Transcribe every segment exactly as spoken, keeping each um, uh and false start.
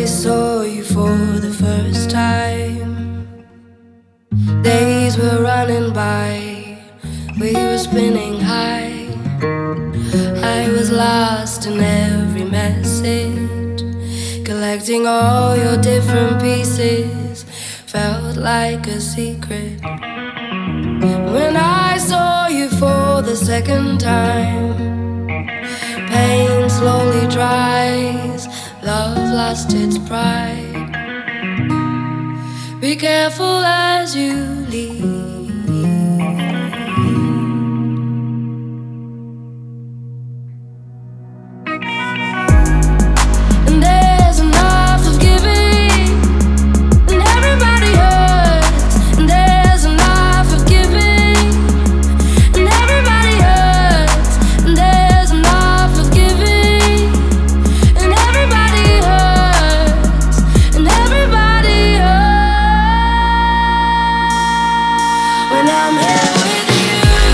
saw you for the first time, days were running by, we were spinning high. I was lost in every message, collecting all your different pieces, felt like a secret. When I saw you for the second time, pain slowly dries, love lost its pride. Be careful as you leave. And there's enough of giving, and everybody hurts. And there's enough of giving, and everybody hurts. And there's enough of giving, and everybody hurts. And everybody hurts when I'm here with you.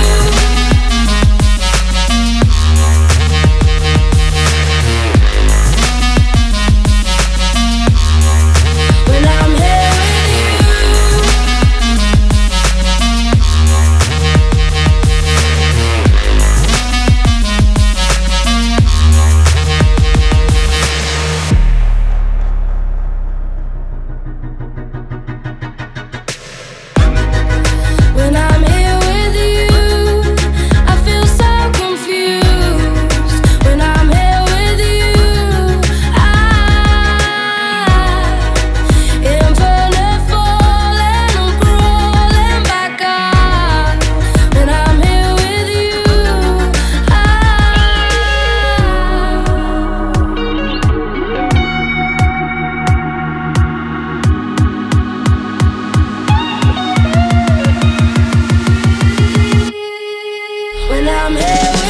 When I'm here with you. When I'm here with you, I feel so confused. When I'm here with you, I infinite falling, I'm crawling back up. When I'm here with you, I when I'm here